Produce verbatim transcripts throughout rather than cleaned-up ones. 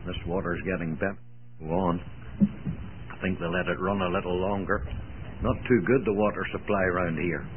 This water's getting better. Go on. I think they'll let it run a little longer. Not too good, the water supply around here.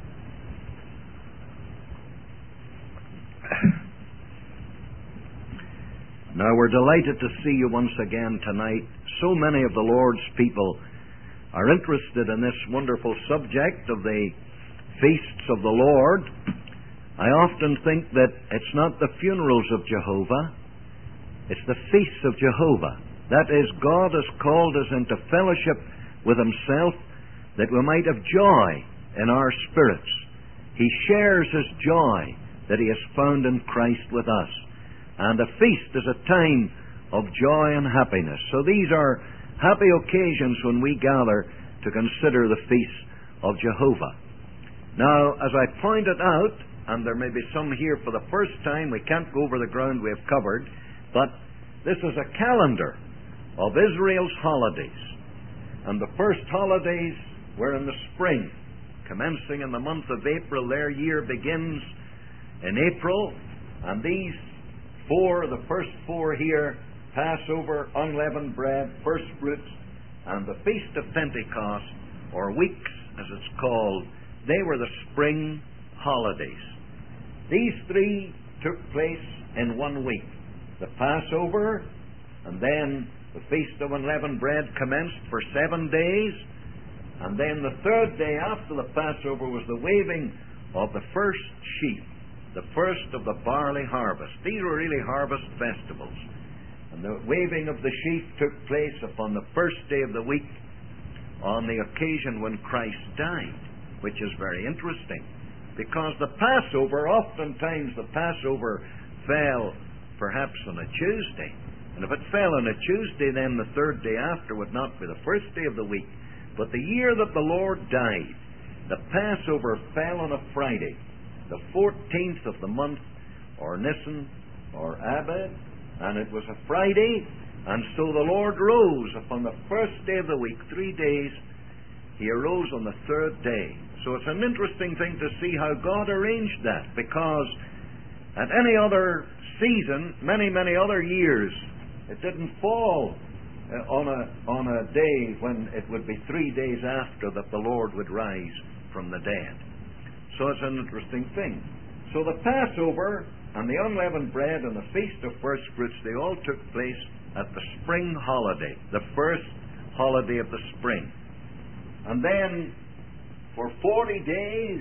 Now, we're delighted to see you once again tonight. So many of the Lord's people are interested in this wonderful subject of the feasts of the Lord. I often think that it's not the funerals of Jehovah, it's the feasts of Jehovah. That is, God has called us into fellowship with Himself that we might have joy in our spirits. He shares His joy that He has found in Christ with us. And a feast is a time of joy and happiness. So these are happy occasions when we gather to consider the feasts of Jehovah. Now, as I pointed out, and there may be some here for the first time, we can't go over the ground we have covered, but this is a calendar of Israel's holidays. And the first holidays were in the spring. Commencing in the month of April, their year begins in April, and these four, the first four here, Passover, unleavened bread, first fruits, and the Feast of Pentecost, or weeks as it's called, they were the spring holidays. These three took place in one week. The Passover, and then the Feast of Unleavened Bread commenced for seven days, and then the third day after the Passover was the waving of the first sheaf, the first of the barley harvest. These were really harvest festivals. And the waving of the sheaf took place upon the first day of the week on the occasion when Christ died, which is very interesting, because the Passover, oftentimes the Passover fell perhaps on a Tuesday. And if it fell on a Tuesday, then the third day after would not be the first day of the week. But the year that the Lord died, the Passover fell on a Friday, the fourteenth of the month, or Nisan, or Abib, and it was a Friday, and so the Lord rose upon the first day of the week, three days. He arose on the third day. So it's an interesting thing to see how God arranged that, because at any other season, many, many other years, it didn't fall uh, on a on a day when it would be three days after that the Lord would rise from the dead. So it's an interesting thing. So the Passover and the unleavened bread and the Feast of First Fruits, they all took place at the spring holiday, the first holiday of the spring. And then for forty days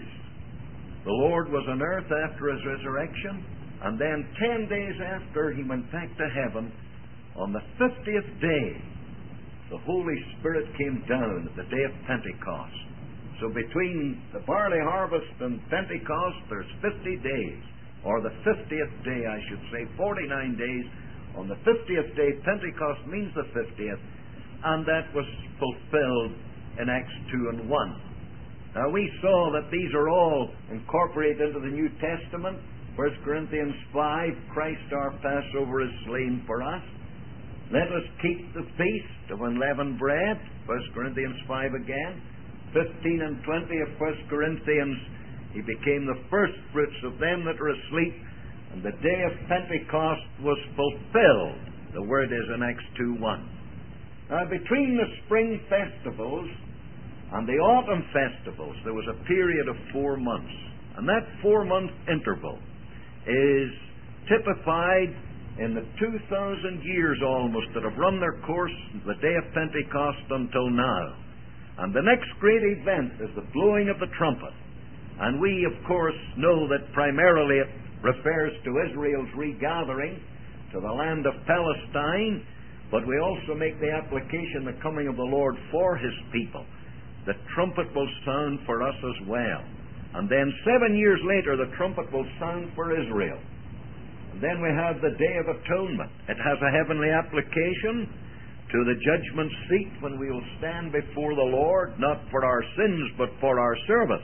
the Lord was on earth after His resurrection, and then ten days after He went back to heaven, on the fiftieth day the Holy Spirit came down at the day of Pentecost. So between the barley harvest and Pentecost there's fifty days, or the fiftieth day I should say, forty-nine days. On the fiftieth day, Pentecost means the fiftieth, and that was fulfilled in Acts two and one. Now we saw that these are all incorporated into the New Testament. First Corinthians five, Christ our Passover is slain for us. Let us keep the feast of unleavened bread, First Corinthians five again. fifteen and twenty of First Corinthians, He became the first fruits of them that are asleep, and the day of Pentecost was fulfilled. The word is in Acts two one. Now between the spring festivals and the autumn festivals there was a period of four months. And that four-month interval is typified in the two thousand years almost that have run their course from the day of Pentecost until now. And the next great event is the blowing of the trumpet. And we, of course, know that primarily it refers to Israel's regathering to the land of Palestine, but we also make the application the coming of the Lord for His people. The trumpet will sound for us as well. And then seven years later, the trumpet will sound for Israel. And then we have the Day of Atonement. It has a heavenly application to the judgment seat when we will stand before the Lord, not for our sins, but for our service.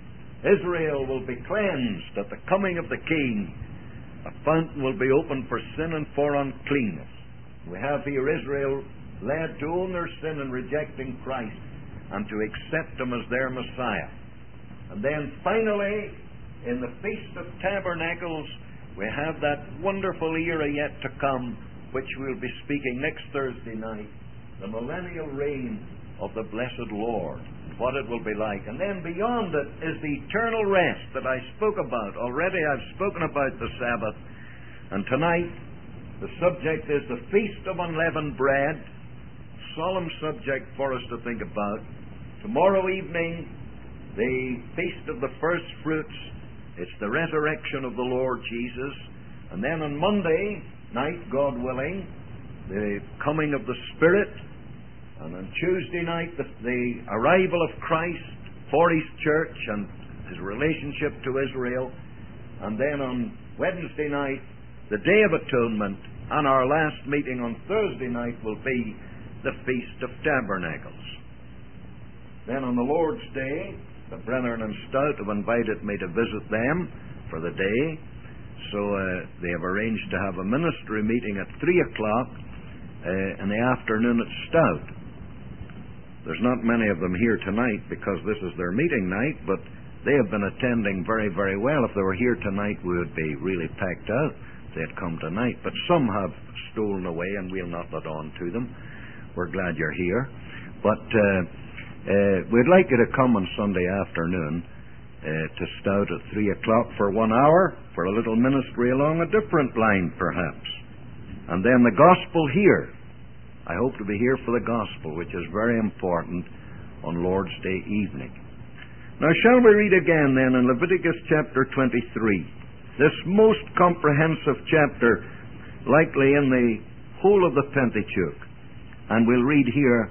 Israel will be cleansed at the coming of the King. A fountain will be opened for sin and for uncleanness. We have here Israel led to own their sin in rejecting Christ and to accept Him as their Messiah. And then finally, in the Feast of Tabernacles, we have that wonderful era yet to come which we'll be speaking next Thursday night, the millennial reign of the blessed Lord, what it will be like. And then beyond it is the eternal rest that I spoke about. Already I've spoken about the Sabbath, and tonight the subject is the Feast of Unleavened Bread. Solemn subject for us to think about. Tomorrow evening, the Feast of the First Fruits. It's the resurrection of the Lord Jesus. And then on Monday night, God willing, the coming of the Spirit. And on Tuesday night, the, the arrival of Christ for His church and His relationship to Israel. And then on Wednesday night, the Day of Atonement. And our last meeting on Thursday night will be the Feast of Tabernacles. Then on the Lord's Day, the Brethren in Stout have invited me to visit them for the day. So uh, they have arranged to have a ministry meeting at three o'clock uh, in the afternoon at Stout. There's not many of them here tonight because this is their meeting night, but they have been attending very, very well. If they were here tonight, we would be really packed out. They'd come tonight. But some have stolen away, and we'll not let on to them. We're glad you're here. But uh, uh, we'd like you to come on Sunday afternoon uh, to Stout at three o'clock for one hour for a little ministry along a different line, perhaps. And then the gospel here. I hope to be here for the gospel, which is very important on Lord's Day evening. Now, shall we read again then in Leviticus chapter twenty-three, this most comprehensive chapter, likely in the whole of the Pentateuch. And we'll read here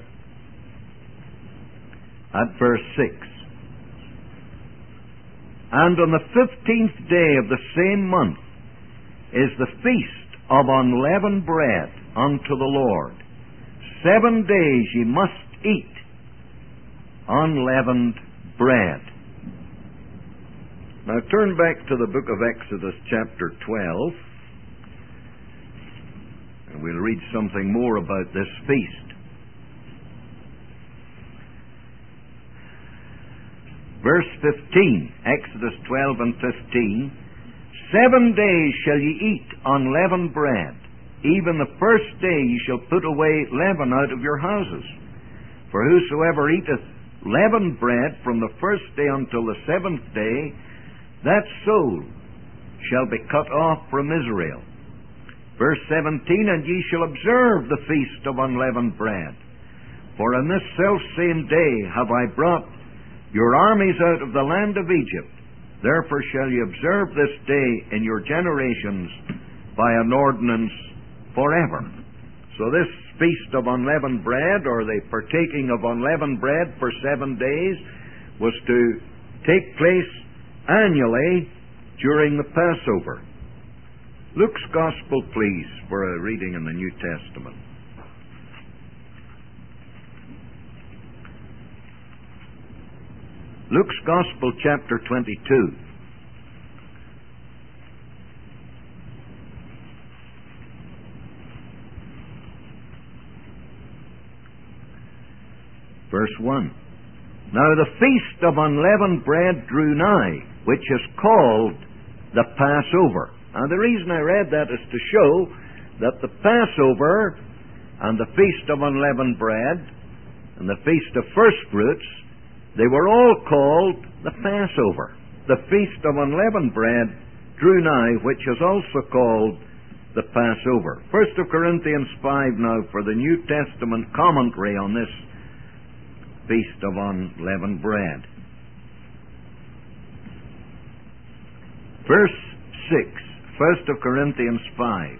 at verse six. And on the fifteenth day of the same month is the feast of unleavened bread unto the Lord. Seven days ye must eat unleavened bread. Now turn back to the book of Exodus chapter twelve, and we'll read something more about this feast. Verse fifteen, Exodus twelve and fifteen. Seven days shall ye eat unleavened bread. Even the first day ye shall put away leaven out of your houses. For whosoever eateth leavened bread from the first day until the seventh day, that soul shall be cut off from Israel. Verse seventeen, and ye shall observe the feast of unleavened bread. For in this selfsame day have I brought your armies out of the land of Egypt. Therefore shall ye observe this day in your generations by an ordinance forever. So this feast of unleavened bread, or the partaking of unleavened bread for seven days, was to take place annually during the Passover. Luke's Gospel, please, for a reading in the New Testament. Luke's Gospel, chapter twenty-two. Verse one. Now the feast of unleavened bread drew nigh, which is called the Passover. Now the reason I read that is to show that the Passover and the feast of unleavened bread and the feast of first fruits, they were all called the Passover. The feast of unleavened bread drew nigh, which is also called the Passover. First of Corinthians five now for the New Testament commentary on this feast of unleavened bread. Verse six, First of Corinthians five.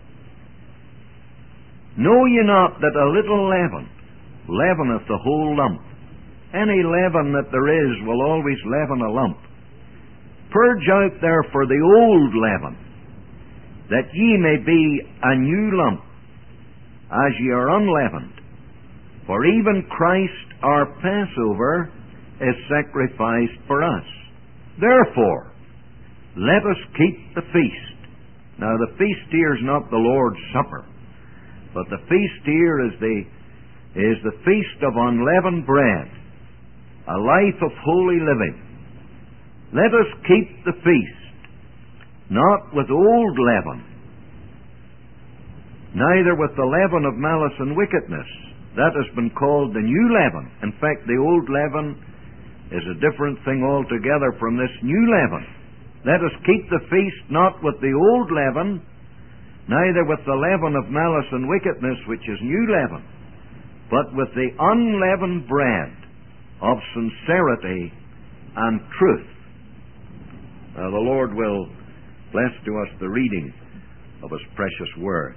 Know ye not that a little leaven leaveneth the whole lump? Any leaven that there is will always leaven a lump. Purge out therefore the old leaven, that ye may be a new lump, as ye are unleavened. For even Christ our Passover is sacrificed for us. Therefore, let us keep the feast. Now the feast here is not the Lord's Supper, but the feast here is the, is the feast of unleavened bread, a life of holy living. Let us keep the feast, not with old leaven, neither with the leaven of malice and wickedness. That has been called the new leaven. In fact, the old leaven is a different thing altogether from this new leaven. Let us keep the feast not with the old leaven, neither with the leaven of malice and wickedness, which is new leaven, but with the unleavened bread of sincerity and truth. Now the Lord will bless to us the reading of His precious Word.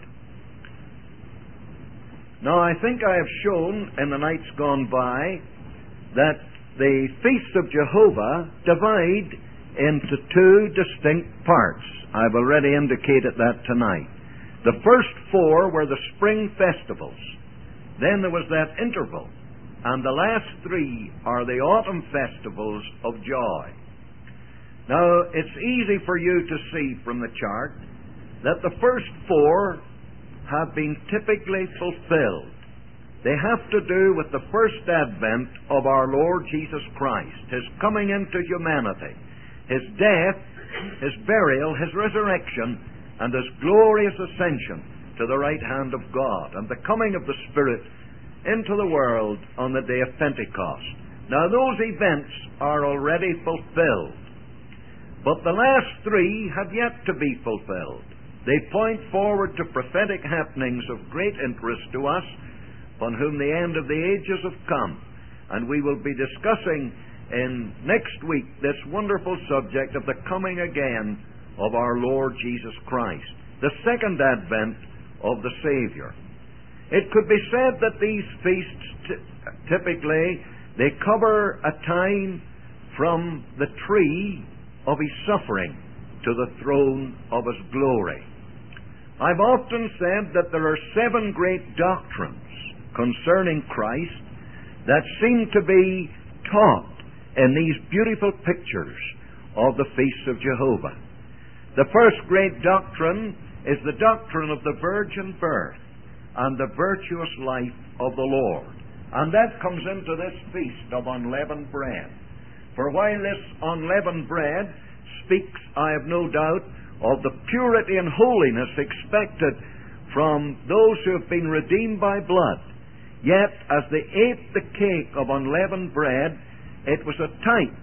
Now I think I have shown in the nights gone by that the feasts of Jehovah divide into two distinct parts. I've already indicated that tonight. The first four were the spring festivals. Then there was that interval. And the last three are the autumn festivals of joy. Now, it's easy for you to see from the chart that the first four have been typically fulfilled. They have to do with the first advent of our Lord Jesus Christ, His coming into humanity, His death, His burial, His resurrection, and His glorious ascension to the right hand of God, and the coming of the Spirit into the world on the day of Pentecost. Now those events are already fulfilled, but the last three have yet to be fulfilled. They point forward to prophetic happenings of great interest to us, upon whom the end of the ages have come. And we will be discussing in next week this wonderful subject of the coming again of our Lord Jesus Christ, the second advent of the Savior. It could be said that these feasts t- typically they cover a time from the tree of His suffering to the throne of His glory. I've often said that there are seven great doctrines concerning Christ that seem to be taught in these beautiful pictures of the feasts of Jehovah. The first great doctrine is the doctrine of the virgin birth and the virtuous life of the Lord. And that comes into this feast of unleavened bread. For while this unleavened bread speaks, I have no doubt, of the purity and holiness expected from those who have been redeemed by blood, yet as they ate the cake of unleavened bread, it was a type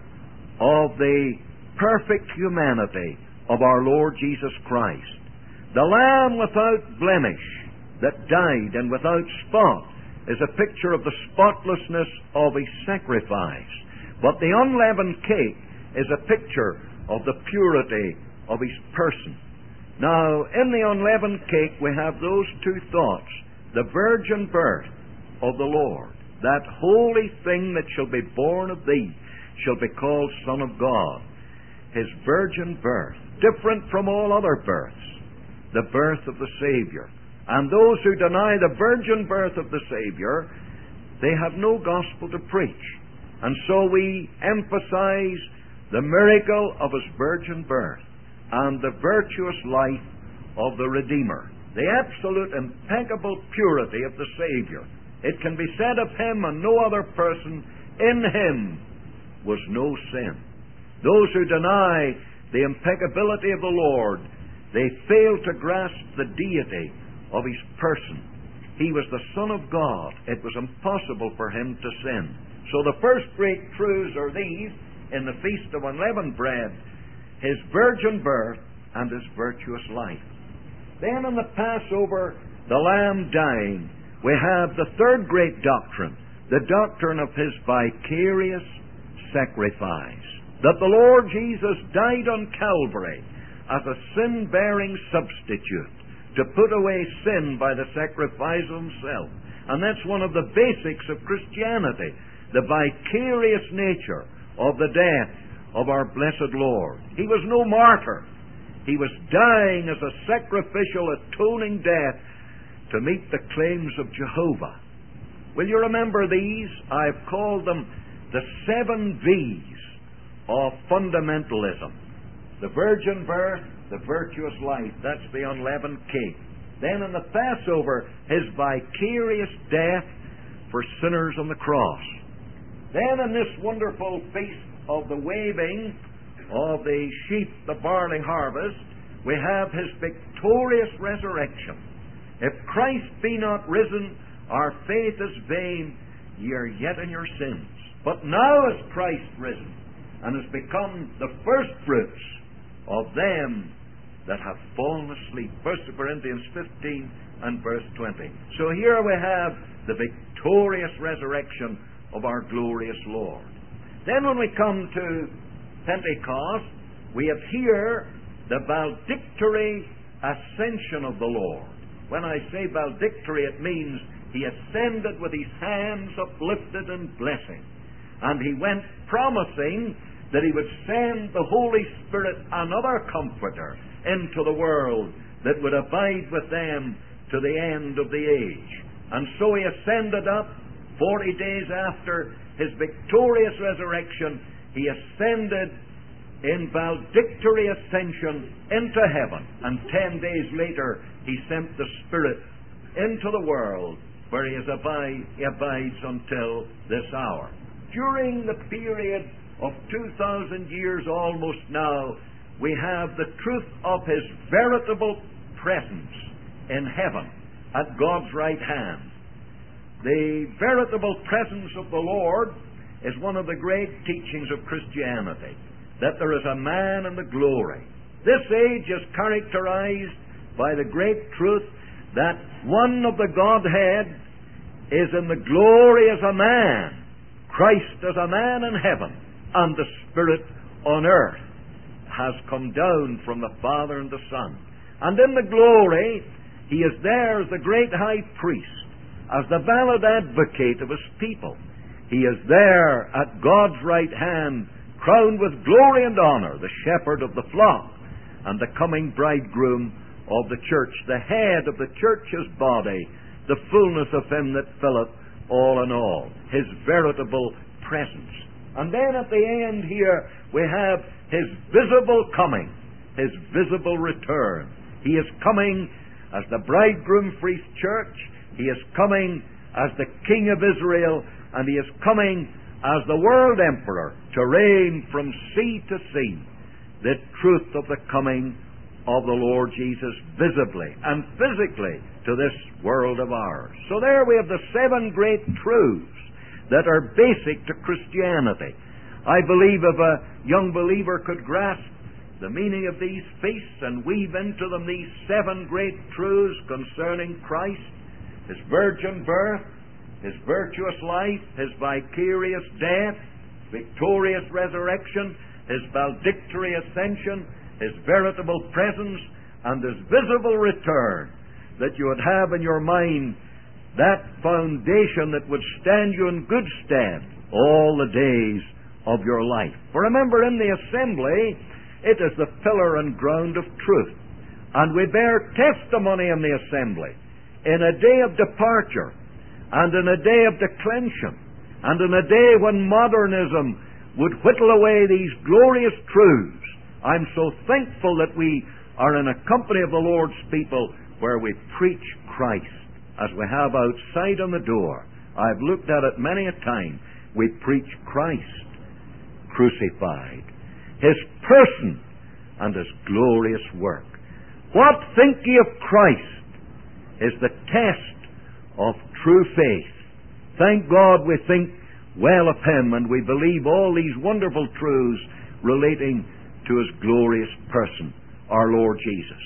of the perfect humanity of our Lord Jesus Christ. The Lamb without blemish that died and without spot is a picture of the spotlessness of His sacrifice. But the unleavened cake is a picture of the purity of His person. Now, in the unleavened cake we have those two thoughts. The virgin birth of the Lord, that holy thing that shall be born of thee, shall be called Son of God. His virgin birth, different from all other births, the birth of the Savior. And those who deny the virgin birth of the Savior, they have no gospel to preach. And so we emphasize the miracle of His virgin birth and the virtuous life of the Redeemer, the absolute impeccable purity of the Savior. It can be said of Him and no other person, in Him was no sin. Those who deny the impeccability of the Lord, they fail to grasp the deity of His person. He was the Son of God. It was impossible for Him to sin. So the first great truths are these in the Feast of Unleavened Bread: His virgin birth and His virtuous life. Then in the Passover, the Lamb dying, we have the third great doctrine, the doctrine of His vicarious sacrifice. That the Lord Jesus died on Calvary as a sin-bearing substitute to put away sin by the sacrifice of Himself. And that's one of the basics of Christianity, the vicarious nature of the death of our blessed Lord. He was no martyr. He was dying as a sacrificial, atoning death to meet the claims of Jehovah. Will you remember these? I've called them the seven V's of fundamentalism. The virgin birth, the virtuous life, that's the unleavened cake. Then in the Passover, His vicarious death for sinners on the cross. Then in this wonderful feast of the waving of the sheep, the barley harvest, we have His victorious resurrection. If Christ be not risen, our faith is vain, ye are yet in your sins. But now is Christ risen, and has become the firstfruits of them that have fallen asleep. First Corinthians fifteen and verse twenty. So here we have the victorious resurrection of our glorious Lord. Then when we come to Pentecost, we have here the valedictory ascension of the Lord. When I say valedictory, it means he ascended with his hands uplifted in blessing. And he went promising that he would send the Holy Spirit, another comforter, into the world that would abide with them to the end of the age. And so he ascended up. Forty days after his victorious resurrection, he ascended in valedictory ascension into heaven. And ten days later, he sent the Spirit into the world, where he, is abide, he abides until this hour. During the period of two thousand years almost now, we have the truth of his veritable presence in heaven at God's right hand. The veritable presence of the Lord is one of the great teachings of Christianity, that there is a man in the glory. This age is characterized by the great truth that one of the Godhead is in the glory as a man, Christ as a man in heaven, and the Spirit on earth has come down from the Father and the Son. And in the glory, he is there as the great high priest, as the valid advocate of his people. He is there at God's right hand, crowned with glory and honor, the shepherd of the flock, and the coming bridegroom of the church, the head of the church's body, the fullness of him that filleth all in all, his veritable presence. And then at the end here, we have his visible coming, his visible return. He is coming as the bridegroom for his church. He is coming as the King of Israel, and he is coming as the world emperor to reign from sea to sea. The truth of the coming of the Lord Jesus visibly and physically to this world of ours. So there we have the seven great truths that are basic to Christianity. I believe if a young believer could grasp the meaning of these feasts and weave into them these seven great truths concerning Christ, his virgin birth, his virtuous life, his vicarious death, victorious resurrection, his valedictory ascension, his veritable presence, and his visible return, that you would have in your mind that foundation that would stand you in good stead all the days of your life. For remember, in the assembly, it is the pillar and ground of truth. And we bear testimony in the assembly, in a day of departure, and in a day of declension, and in a day when modernism would whittle away these glorious truths. I'm so thankful that we are in a company of the Lord's people where we preach Christ, as we have outside on the door. I've looked at it many a time. We preach Christ crucified, his person and his glorious work. What think ye of Christ is the test of true faith. Thank God we think well of him, and we believe all these wonderful truths relating to his glorious person, our Lord Jesus.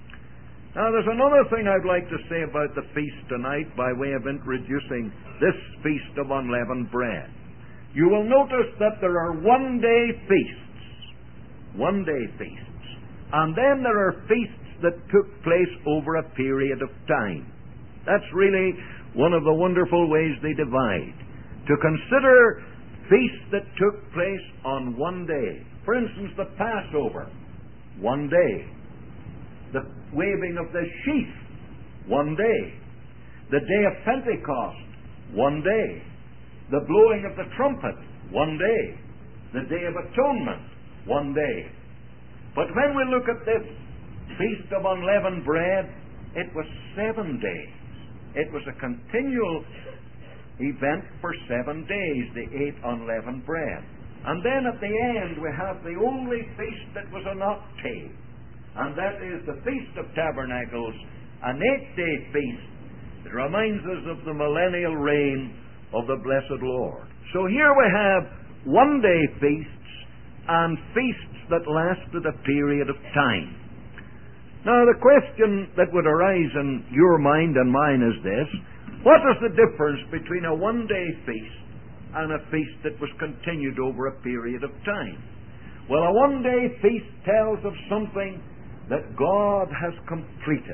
Now there's another thing I'd like to say about the feast tonight by way of introducing this feast of unleavened bread. You will notice that there are one-day feasts. One-day feasts. And then there are feasts that took place over a period of time. That's really one of the wonderful ways they divide. To consider feasts that took place on one day. For instance, the Passover, one day. The waving of the sheaf, one day. The day of Pentecost, one day. The blowing of the trumpet, one day. The Day of Atonement, one day. But when we look at this Feast of Unleavened Bread, it was seven days. It was a continual event for seven days, they ate unleavened bread. And then at the end we have the only feast that was an octave, and that is the Feast of Tabernacles, an eight-day feast. It reminds us of the millennial reign of the blessed Lord. So here we have one-day feasts and feasts that lasted a period of time. Now, the question that would arise in your mind and mine is this: what is the difference between a one-day feast and a feast that was continued over a period of time? Well, a one-day feast tells of something that God has completed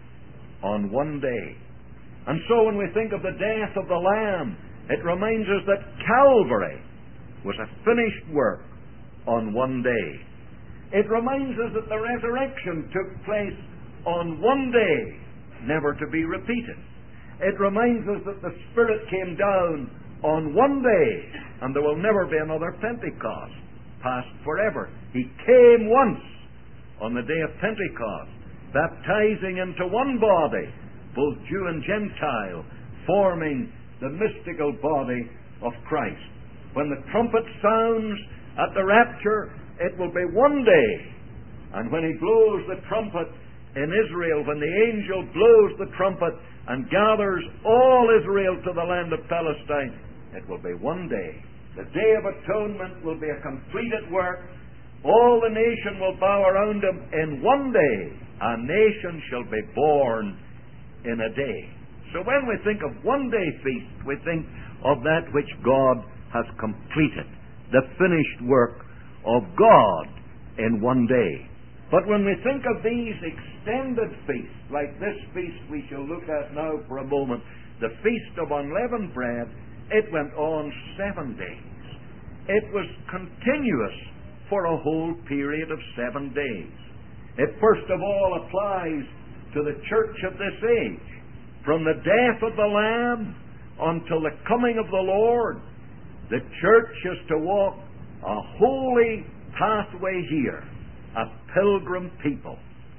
on one day. And so when we think of the death of the Lamb, it reminds us that Calvary was a finished work on one day. It reminds us that the resurrection took place on one day, never to be repeated. It reminds us that the Spirit came down on one day, and there will never be another Pentecost, past forever. He came once on the day of Pentecost, baptizing into one body, both Jew and Gentile, forming the mystical body of Christ. When the trumpet sounds at the rapture, it will be one day. And when he blows the trumpet in Israel, when the angel blows the trumpet and gathers all Israel to the land of Palestine, it will be one day. The Day of Atonement will be a completed work. All the nation will bow around him in one day. A nation shall be born in a day. So when we think of one-day feast, we think of that which God has completed, the finished work of God in one day. But when we think of these extended feasts, like this feast we shall look at now for a moment, the Feast of Unleavened Bread, it went on seven days. It was continuous for a whole period of seven days. It first of all applies to the church of this age. From the death of the Lamb until the coming of the Lord, the church is to walk a holy pathway here, a pilgrim people,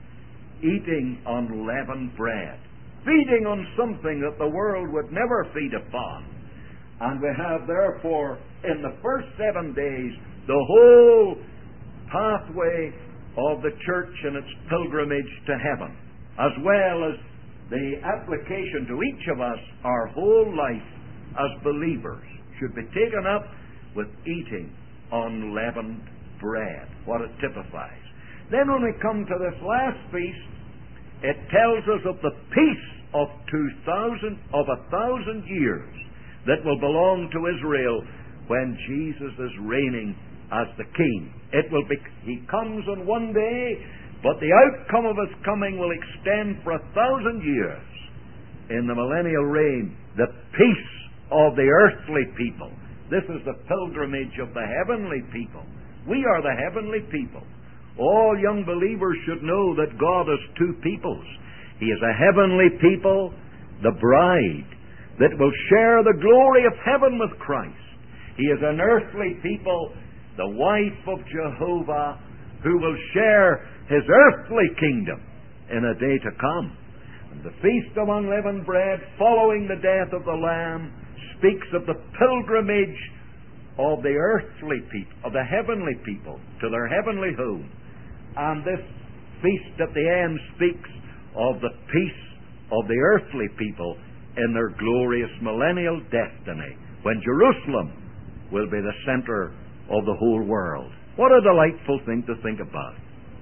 eating unleavened bread, feeding on something that the world would never feed upon. And we have therefore in the first seven days the whole pathway of the church in its pilgrimage to heaven, as well as the application to each of us. Our whole life as believers should be taken up with eating unleavened bread, what it typifies. Then when we come to this last feast, it tells us of the peace of two thousand of a thousand years that will belong to Israel when Jesus is reigning as the King. It will be, he comes on one day, but the outcome of his coming will extend for a thousand years. In the millennial reign, the peace of the earthly people. This is the pilgrimage of the heavenly people. We are the heavenly people. All young believers should know that God has two peoples. He is a heavenly people, the bride, that will share the glory of heaven with Christ. He is an earthly people, the wife of Jehovah, who will share his earthly kingdom in a day to come. And the Feast of Unleavened Bread, following the death of the Lamb, speaks of the pilgrimage of the earthly people, of the heavenly people, to their heavenly home. And this feast at the end speaks of the peace of the earthly people in their glorious millennial destiny, when Jerusalem will be the center of the whole world. What a delightful thing to think about.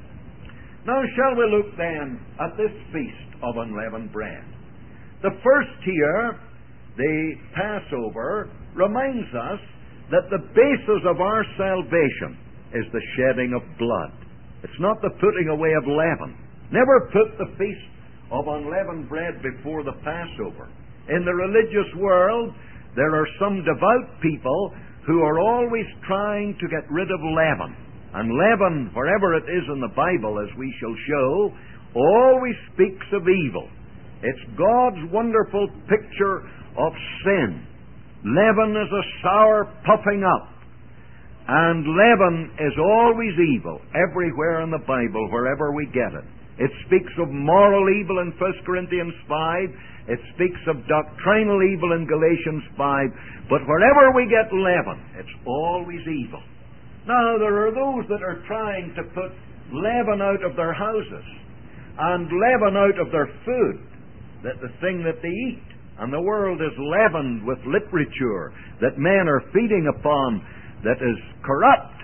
Now shall we look then at this Feast of Unleavened Bread. The first here, the Passover, reminds us that the basis of our salvation is the shedding of blood. It's not the putting away of leaven. Never put the Feast of Unleavened Bread before the Passover. In the religious world, there are some devout people who are always trying to get rid of leaven. And leaven, wherever it is in the Bible, as we shall show, always speaks of evil. It's God's wonderful picture of sin. Leaven is a sour puffing up. And leaven is always evil, everywhere in the Bible, wherever we get it. It speaks of moral evil in First Corinthians five. It speaks of doctrinal evil in Galatians five. But wherever we get leaven, it's always evil. Now, there are those that are trying to put leaven out of their houses. and leaven out of their food, that the thing that they eat. And the world is leavened with literature that men are feeding upon that is corrupt.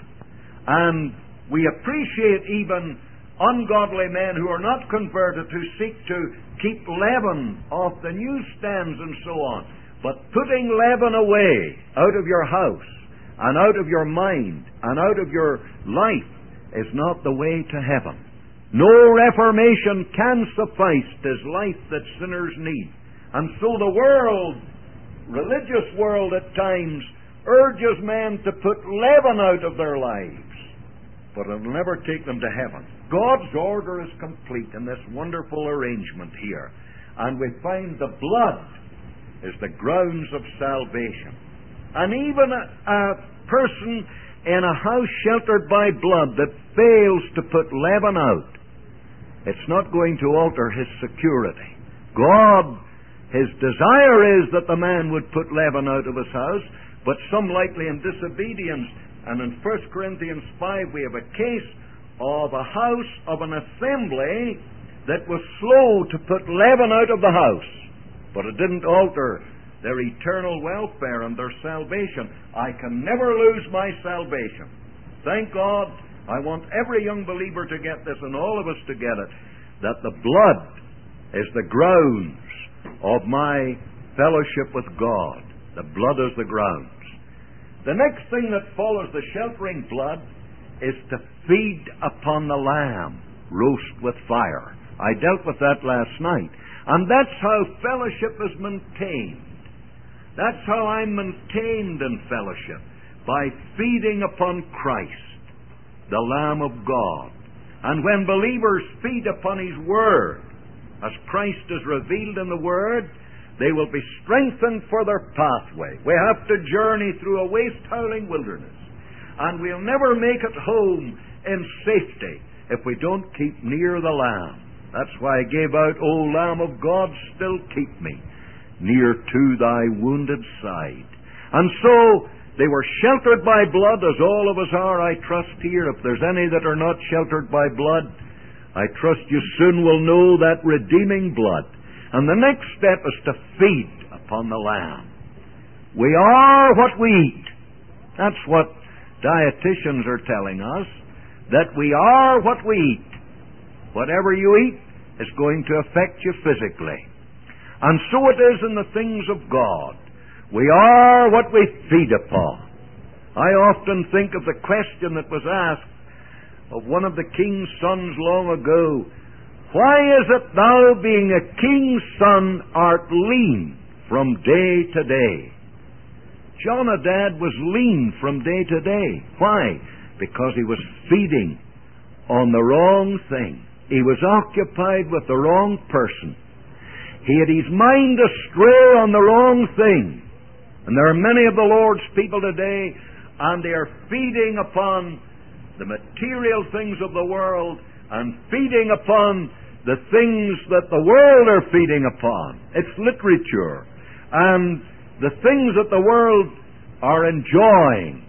And we appreciate even ungodly men who are not converted who seek to keep leaven off the newsstands and so on. But putting leaven away out of your house and out of your mind and out of your life is not the way to heaven. No reformation can suffice this life that sinners need. And so the world, religious world at times, urges men to put leaven out of their lives. But it will never take them to heaven. God's order is complete in this wonderful arrangement here. And we find the blood is the grounds of salvation. And even a, a person in a house sheltered by blood that fails to put leaven out, it's not going to alter his security. God, his desire is that the man would put leaven out of his house, but some likely in disobedience. And in First Corinthians five we have a case of a house of an assembly that was slow to put leaven out of the house, but it didn't alter their eternal welfare and their salvation. I can never lose my salvation. Thank God. I want every young believer to get this, and all of us to get it, that the blood is the grounds of my fellowship with God. The blood is the grounds. The next thing that follows the sheltering blood is to feed upon the lamb, roast with fire. I dealt with that last night. And that's how fellowship is maintained. That's how I'm maintained in fellowship, by feeding upon Christ, the Lamb of God. And when believers feed upon His Word, as Christ is revealed in the Word, they will be strengthened for their pathway. We have to journey through a waste-howling wilderness, and we'll never make it home in safety if we don't keep near the Lamb. That's why I gave out, O Lamb of God, still keep me near to thy wounded side. And so they were sheltered by blood, as all of us are, I trust here. If there's any that are not sheltered by blood, I trust you soon will know that redeeming blood. And the next step is to feed upon the Lamb. We are what we eat. That's what dietitians are telling us, that we are what we eat. Whatever you eat is going to affect you physically. And so it is in the things of God. We are what we feed upon. I often think of the question that was asked of one of the king's sons long ago. Why is it thou, being a king's son, art lean from day to day? Jonadab was lean from day to day. Why? Because he was feeding on the wrong thing. He was occupied with the wrong person. He had his mind astray on the wrong thing. And there are many of the Lord's people today, and they are feeding upon the material things of the world and feeding upon the things that the world are feeding upon. It's literature and the things that the world are enjoying.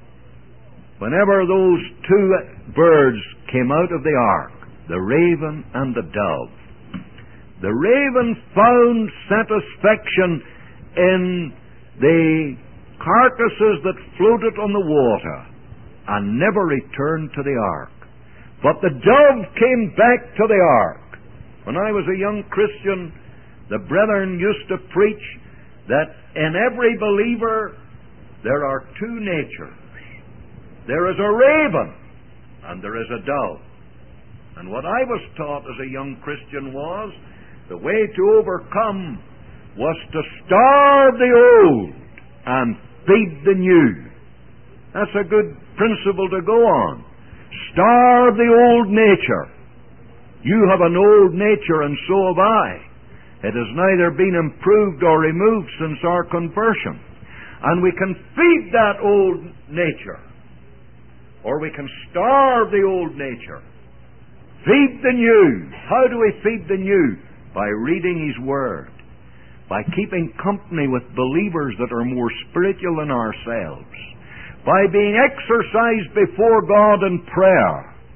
Whenever those two birds came out of the ark, the raven and the dove, the raven found satisfaction in the carcasses that floated on the water and never returned to the ark. But the dove came back to the ark. When I was a young Christian, the brethren used to preach that in every believer there are two natures. There is a raven and there is a dove. And what I was taught as a young Christian was the way to overcome was to starve the old and feed the new. That's a good principle to go on. Starve the old nature. You have an old nature, and so have I. It has neither been improved or removed since our conversion. And we can feed that old nature, or we can starve the old nature. Feed the new. How do we feed the new? By reading His Word, by keeping company with believers that are more spiritual than ourselves, by being exercised before God in prayer,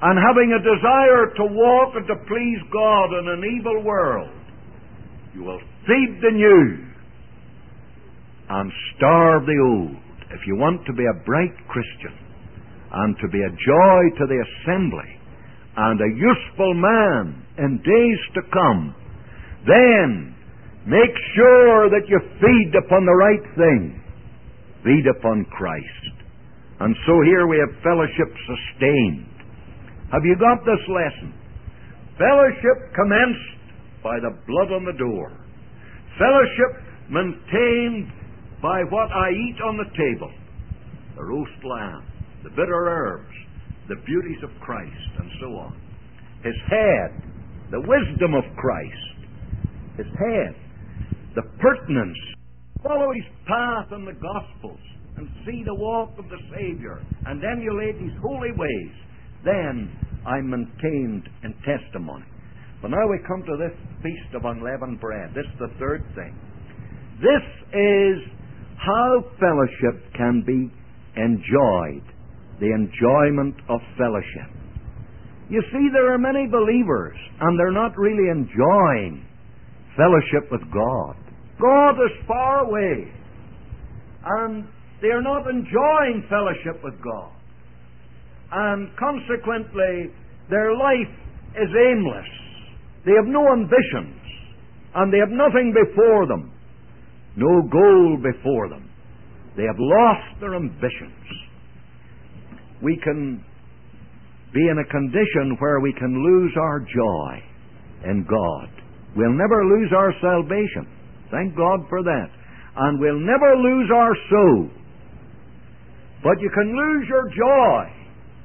and having a desire to walk and to please God in an evil world, you will feed the new and starve the old. If you want to be a bright Christian and to be a joy to the assembly and a useful man in days to come, then make sure that you feed upon the right thing. Feed upon Christ. And so here we have fellowship sustained. Have you got this lesson? Fellowship commenced by the blood on the door. Fellowship maintained by what I eat on the table. The roast lamb, the bitter herbs, the beauties of Christ, and so on. His head, the wisdom of Christ. His head, the pertinence. Follow his path in the Gospels and see the walk of the Savior and emulate his holy ways. Then I'm maintained in testimony. But now we come to this feast of unleavened bread. This is the third thing. This is how fellowship can be enjoyed. The enjoyment of fellowship. You see, there are many believers, and they're not really enjoying fellowship with God. God is far away, and they are not enjoying fellowship with God. And consequently, their life is aimless. They have no ambitions, and they have nothing before them, no goal before them. They have lost their ambitions. We can be in a condition where we can lose our joy in God. We'll never lose our salvation. Thank God for that. And we'll never lose our soul. But you can lose your joy.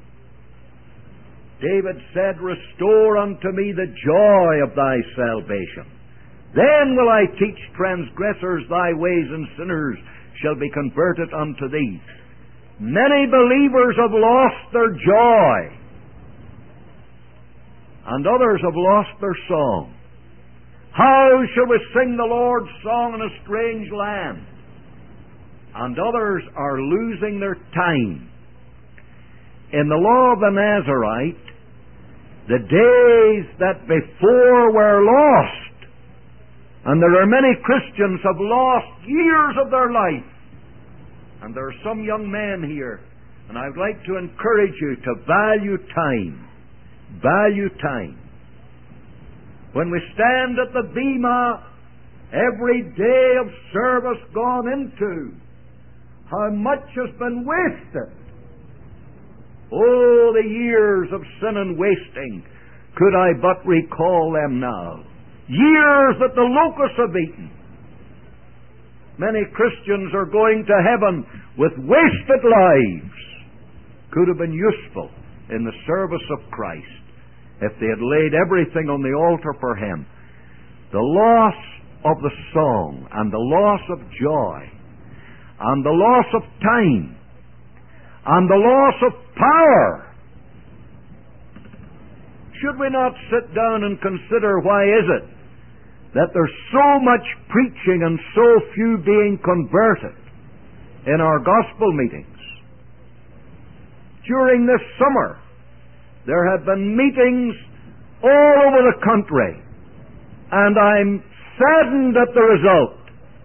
David said, "Restore unto me the joy of thy salvation. Then will I teach transgressors thy ways, and sinners shall be converted unto thee." Many believers have lost their joy, and others have lost their song. How shall we sing the Lord's song in a strange land? And others are losing their time. In the law of the Nazarite, the days that before were lost, and there are many Christians have lost years of their life. And there are some young men here, and I'd like to encourage you to value time. Value time. When we stand at the bema, every day of service gone into, how much has been wasted. Oh, the years of sin and wasting, could I but recall them now. Years that the locusts have eaten. Many Christians are going to heaven with wasted lives. Could have been useful in the service of Christ if they had laid everything on the altar for Him. The loss of the song, and the loss of joy, and the loss of time, and the loss of power. Should we not sit down and consider, why is it that there's so much preaching and so few being converted in our gospel meetings? During this summer, there have been meetings all over the country, and I'm saddened at the result.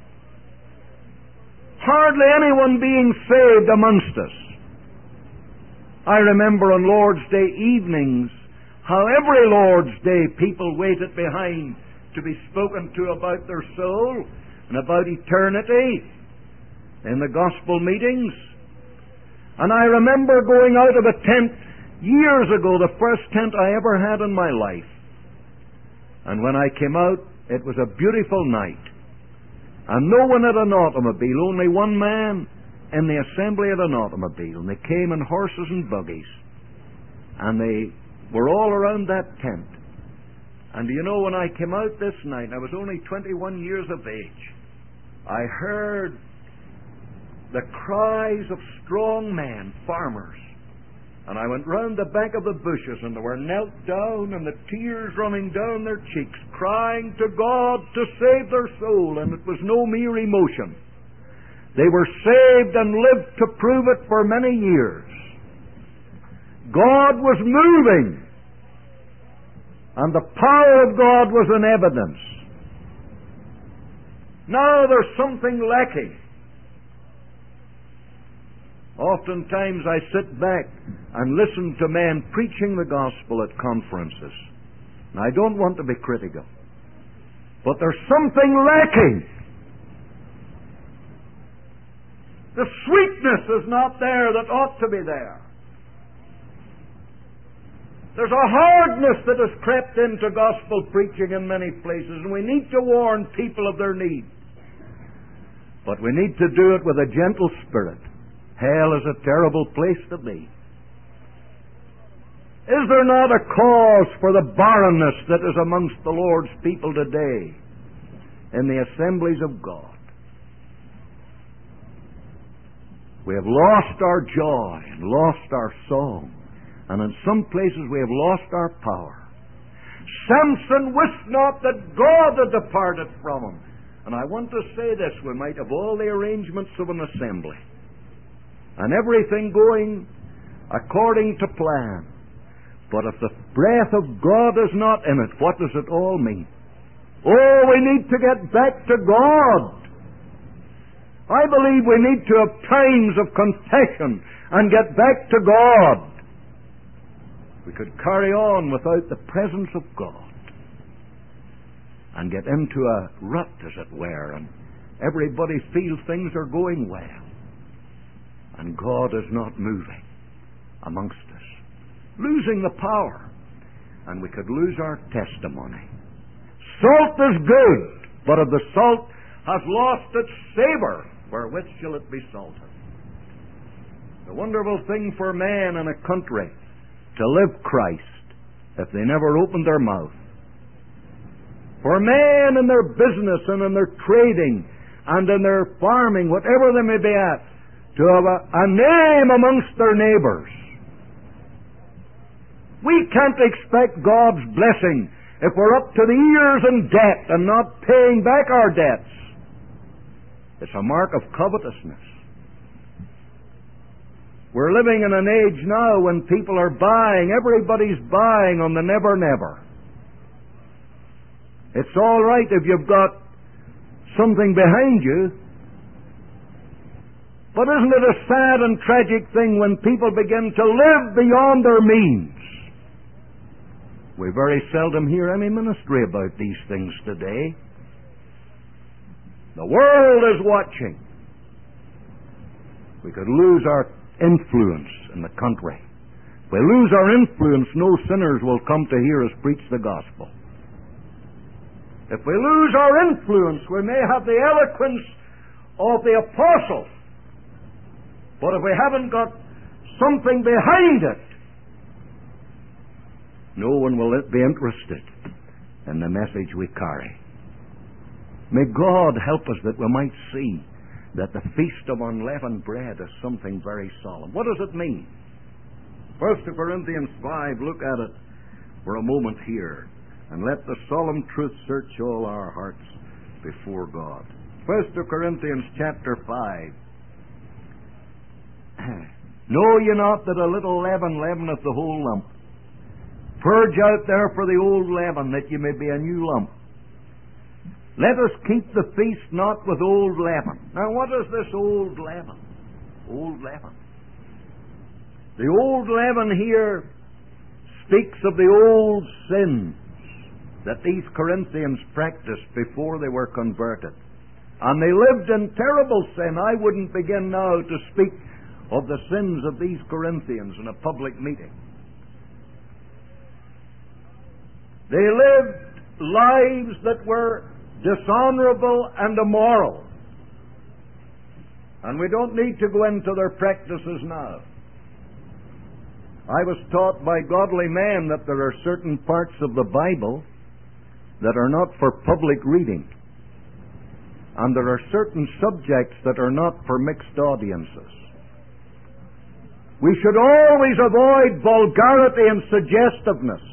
Hardly anyone being saved amongst us. I remember on Lord's Day evenings how every Lord's Day people waited behind to be spoken to about their soul and about eternity in the gospel meetings. And I remember going out of a tent years ago, the first tent I ever had in my life. And when I came out, it was a beautiful night. And no one had an automobile, only one man in the assembly had an automobile. And they came in horses and buggies. And they were all around that tent. And do you know, when I came out this night, I was only twenty-one years of age, I heard the cries of strong men, farmers. And I went round the back of the bushes, and they were knelt down, and the tears running down their cheeks, crying to God to save their soul, and it was no mere emotion. They were saved and lived to prove it for many years. God was moving, and the power of God was in evidence. Now there's something lacking. Oftentimes I sit back and listen to men preaching the gospel at conferences. And I don't want to be critical, but there's something lacking. The sweetness is not there that ought to be there. There's a hardness that has crept into gospel preaching in many places, and we need to warn people of their need. But we need to do it with a gentle spirit. Hell is a terrible place to be. Is there not a cause for the barrenness that is amongst the Lord's people today in the assemblies of God? We have lost our joy and lost our song, and in some places we have lost our power. Samson wist not that God had departed from him. And I want to say this: we might have all the arrangements of an assembly and everything going according to plan, but if the breath of God is not in it, what does it all mean? Oh, we need to get back to God. I believe we need to have times of confession and get back to God. We could carry on without the presence of God and get into a rut, as it were, and everybody feels things are going well, and God is not moving amongst us, losing the power, and we could lose our testimony. Salt is good, but if the salt has lost its savor, wherewith shall it be salted? The wonderful thing for man in a country to live Christ if they never opened their mouth. For men in their business and in their trading and in their farming, whatever they may be at, to have a, a name amongst their neighbors. We can't expect God's blessing if we're up to the ears in debt and not paying back our debts. It's a mark of covetousness. We're living in an age now when people are buying, everybody's buying on the never never. It's all right if you've got something behind you, but isn't it a sad and tragic thing when people begin to live beyond their means? We very seldom hear any ministry about these things today. The world is watching. We could lose our influence in the country. If we lose our influence, no sinners will come to hear us preach the gospel. If we lose our influence, we may have the eloquence of the apostle, but if we haven't got something behind it, no one will be interested in the message we carry. May God help us that we might see that the Feast of Unleavened Bread is something very solemn. What does it mean? First Corinthians five, look at it for a moment here, and let the solemn truth search all our hearts before God. First Corinthians chapter five. Know ye not that a little leaven leaveneth the whole lump? Purge out therefore the old leaven, that ye may be a new lump. Let us keep the feast not with old leaven. Now what is this old leaven? Old leaven. The old leaven here speaks of the old sins that these Corinthians practiced before they were converted. And they lived in terrible sin. I wouldn't begin now to speak of the sins of these Corinthians in a public meeting. They lived lives that were dishonorable and immoral. And we don't need to go into their practices now. I was taught by godly men that there are certain parts of the Bible that are not for public reading. And there are certain subjects that are not for mixed audiences. We should always avoid vulgarity and suggestiveness.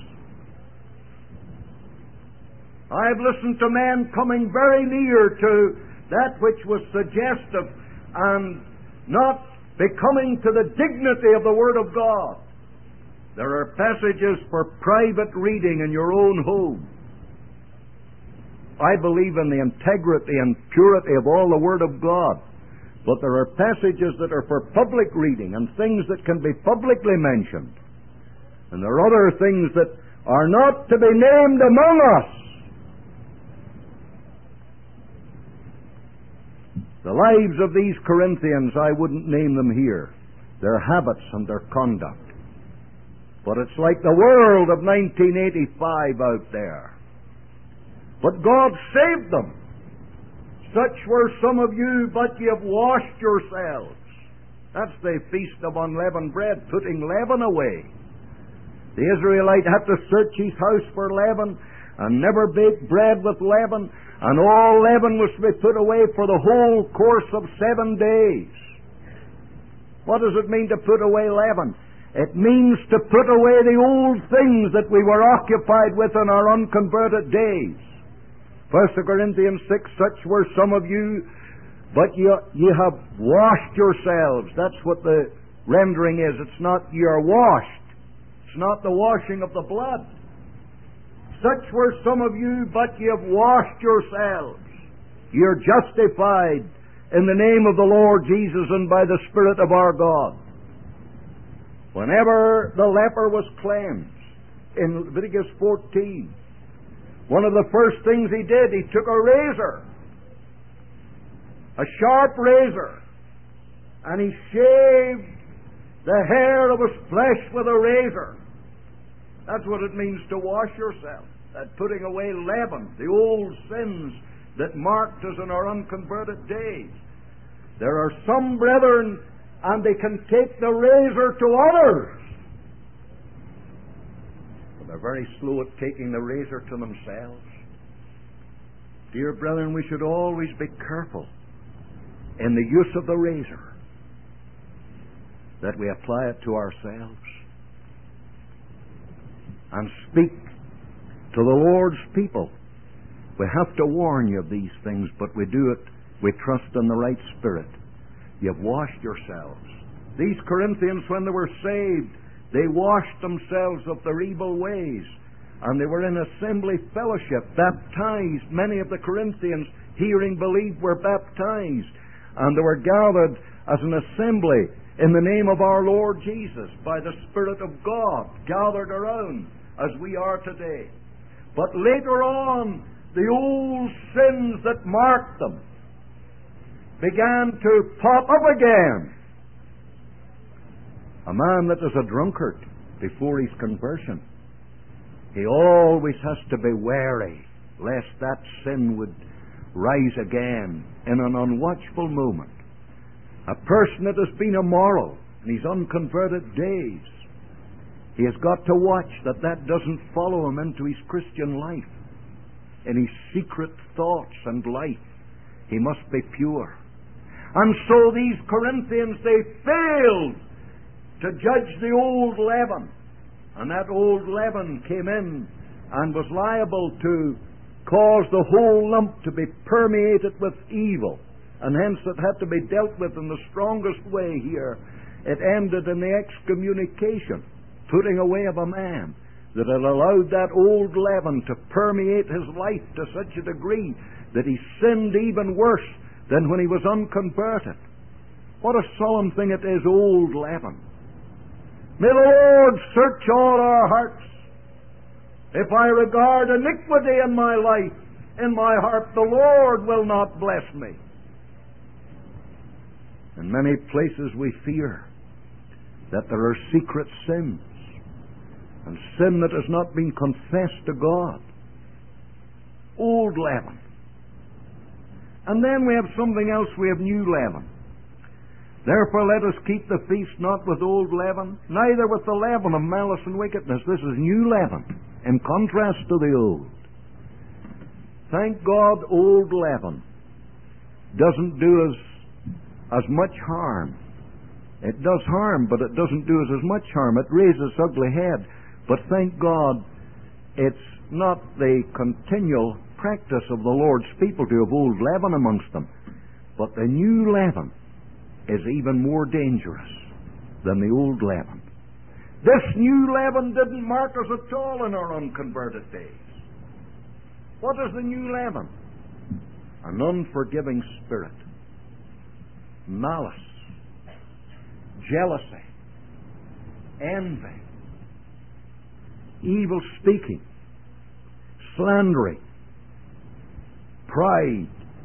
I've listened to men coming very near to that which was suggestive and not becoming to the dignity of the Word of God. There are passages for private reading in your own home. I believe in the integrity and purity of all the Word of God. But there are passages that are for public reading and things that can be publicly mentioned. And there are other things that are not to be named among us. The lives of these Corinthians, I wouldn't name them here. Their habits and their conduct. But it's like the world of nineteen eighty-five out there. But God saved them. Such were some of you, but ye have washed yourselves. That's the feast of unleavened bread, putting leaven away. The Israelite had to search his house for leaven and never bake bread with leaven, and all leaven was to be put away for the whole course of seven days. What does it mean to put away leaven? It means to put away the old things that we were occupied with in our unconverted days. First Corinthians six, such were some of you, but ye, ye have washed yourselves. That's what the rendering is. It's not ye are washed. It's not the washing of the blood. Such were some of you, but ye have washed yourselves. Ye are justified in the name of the Lord Jesus and by the Spirit of our God. Whenever the leper was cleansed, in Leviticus fourteen, one of the first things he did, he took a razor, a sharp razor, and he shaved the hair of his flesh with a razor. That's what it means to wash yourself. That putting away leaven, the old sins that marked us in our unconverted days. There are some brethren, and they can take the razor to others. They're very slow at taking the razor to themselves. Dear brethren, we should always be careful in the use of the razor, that we apply it to ourselves and speak to the Lord's people. We have to warn you of these things, but we do it, we trust in the right spirit. You've washed yourselves. These Corinthians, when they were saved, they washed themselves of their evil ways, and they were in assembly fellowship, baptized. Many of the Corinthians, hearing, believed, were baptized, and they were gathered as an assembly in the name of our Lord Jesus, by the Spirit of God, gathered around as we are today. But later on, the old sins that marked them began to pop up again. A man that is a drunkard before his conversion, he always has to be wary lest that sin would rise again in an unwatchful moment. A person that has been immoral in his unconverted days, he has got to watch that that doesn't follow him into his Christian life. In his secret thoughts and life, he must be pure. And so these Corinthians, they failed to judge the old leaven. And that old leaven came in and was liable to cause the whole lump to be permeated with evil. And hence it had to be dealt with in the strongest way here. It ended in the excommunication, putting away of a man that had allowed that old leaven to permeate his life to such a degree that he sinned even worse than when he was unconverted. What a solemn thing it is, old leaven. May the Lord search all our hearts. If I regard iniquity in my life, in my heart, the Lord will not bless me. In many places we fear that there are secret sins, and sin that has not been confessed to God. Old leaven. And then we have something else, we have new leaven. Therefore let us keep the feast not with old leaven, neither with the leaven of malice and wickedness. This is new leaven, in contrast to the old. Thank God old leaven doesn't do us as much harm. It does harm, but it doesn't do us as much harm. It raises its ugly head. But thank God it's not the continual practice of the Lord's people to have old leaven amongst them. But the new leaven is even more dangerous than the old leaven. This new leaven didn't mark us at all in our unconverted days. What is the new leaven? An unforgiving spirit, malice, jealousy, envy, evil speaking, slandering, pride.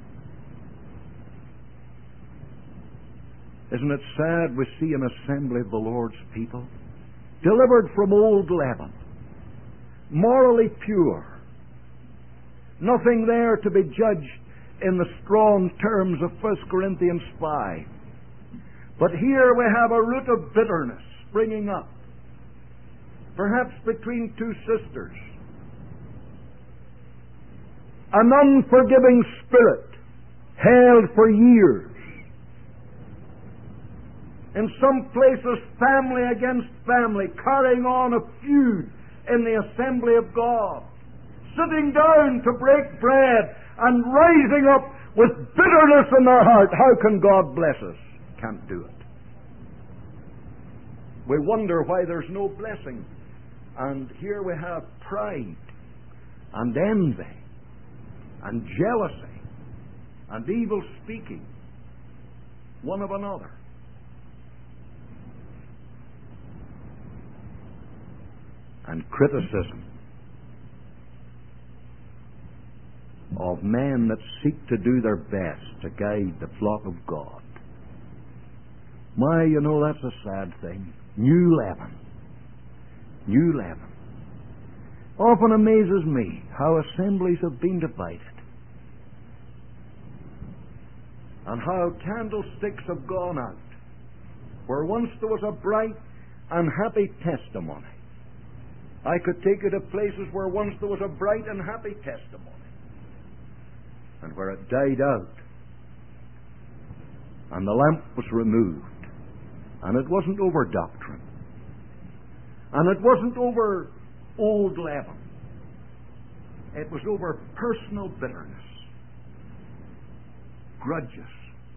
Isn't it sad we see an assembly of the Lord's people delivered from old leaven, morally pure, nothing there to be judged in the strong terms of First Corinthians five. But here we have a root of bitterness springing up, perhaps between two sisters. An unforgiving spirit held for years. In some places, family against family, carrying on a feud in the assembly of God, sitting down to break bread and rising up with bitterness in their heart. How can God bless us? Can't do it. We wonder why there's no blessing. And here we have pride and envy and jealousy and evil speaking one of another. And criticism of men that seek to do their best to guide the flock of God. My, you know, that's a sad thing. New leaven. New leaven. Often amazes me how assemblies have been divided, and how candlesticks have gone out, where once there was a bright and happy testimony. I could take you to places where once there was a bright and happy testimony, and where it died out, and the lamp was removed, and it wasn't over doctrine, and it wasn't over old leaven. It was over personal bitterness, grudges,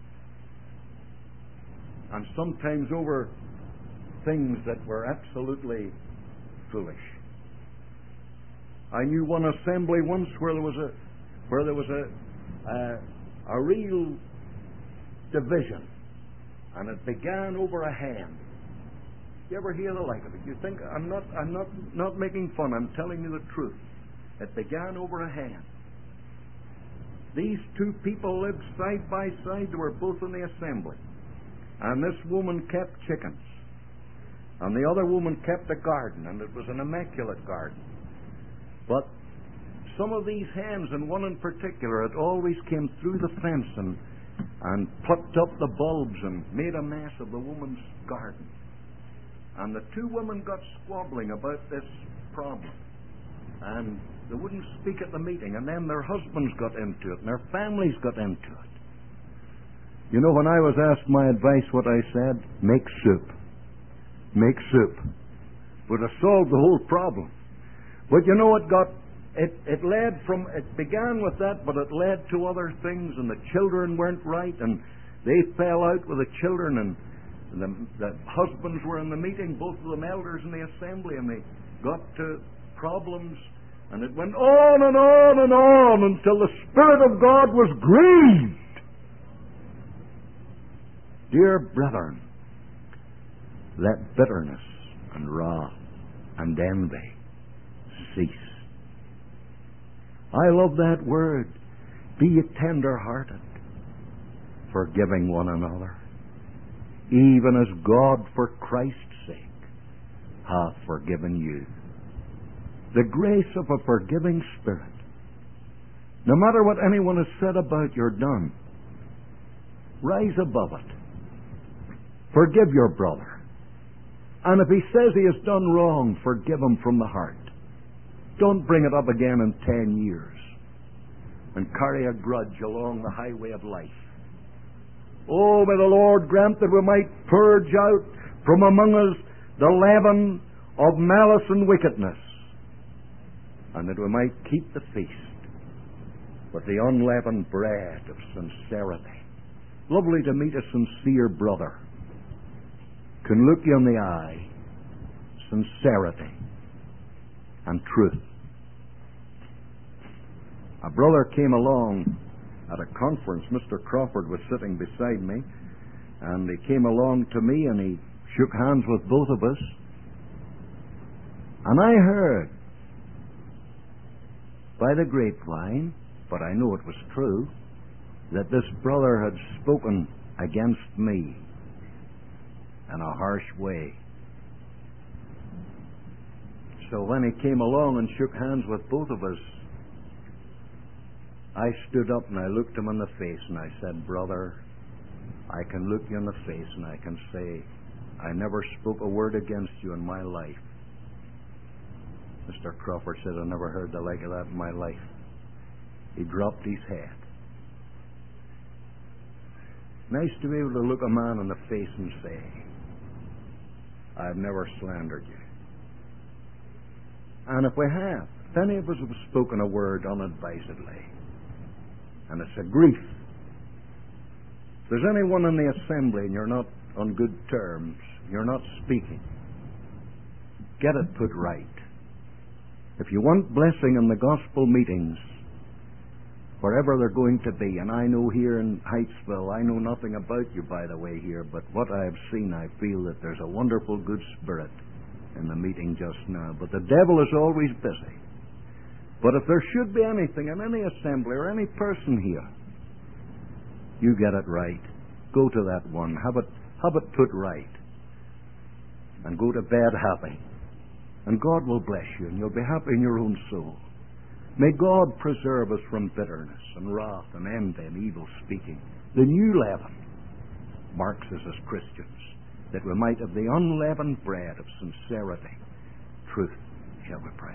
and sometimes over things that were absolutely foolish. I knew one assembly once where there was a where there was a a, a real division, and it began over a hen. You ever hear the like of it? You think I'm not I'm not not making fun. I'm telling you the truth. It began over a hen. These two people lived side by side. They were both in the assembly, and this woman kept chickens, and the other woman kept a garden, and it was an immaculate garden. But some of these hens, and one in particular, it always came through the fence and, and plucked up the bulbs and made a mess of the woman's garden. And the two women got squabbling about this problem. And they wouldn't speak at the meeting. And then their husbands got into it, and their families got into it. You know, when I was asked my advice, what I said? Make soup. Make soup. Would have solved the whole problem. But you know, it got, it, it led from, it began with that, but it led to other things, and the children weren't right, and they fell out with the children, and the, the husbands were in the meeting, both of them elders in the assembly, and they got to problems, and it went on and on and on until the Spirit of God was grieved. Dear brethren, let bitterness and wrath and envy cease. I love that word. Be ye tender-hearted, forgiving one another, even as God for Christ's sake hath forgiven you. The grace of a forgiving spirit. No matter what anyone has said about your done, rise above it. Forgive your brother. And if he says he has done wrong, forgive him from the heart. Don't bring it up again in ten years and carry a grudge along the highway of life. Oh, may the Lord grant that we might purge out from among us the leaven of malice and wickedness, and that we might keep the feast with the unleavened bread of sincerity. Lovely to meet a sincere brother. Can look you in the eye, sincerity and truth. A brother came along at a conference. Mister Crawford was sitting beside me, and he came along to me and he shook hands with both of us. And I heard by the grapevine, but I know it was true, that this brother had spoken against me in a harsh way. So when he came along and shook hands with both of us, I stood up and I looked him in the face and I said, "Brother, I can look you in the face and I can say, I never spoke a word against you in my life." Mister Crawford said, "I never heard the like of that in my life." He dropped his head. Nice to be able to look a man in the face and say, "I've never slandered you." And if we have, if any of us have spoken a word unadvisedly, and it's a grief, if there's anyone in the assembly and you're not on good terms, you're not speaking, get it put right. If you want blessing in the gospel meetings, wherever they're going to be, and I know here in Heightsville, I know nothing about you, by the way, here, but what I have seen, I feel that there's a wonderful good spirit in the meeting just now. But the devil is always busy. But if there should be anything in any assembly or any person here, you get it right. Go to that one. Have it, have it put right. And go to bed happy. And God will bless you, and you'll be happy in your own soul. May God preserve us from bitterness and wrath and envy and evil speaking. The new leaven marks us as Christians, that we might have the unleavened bread of sincerity, truth. Shall we pray?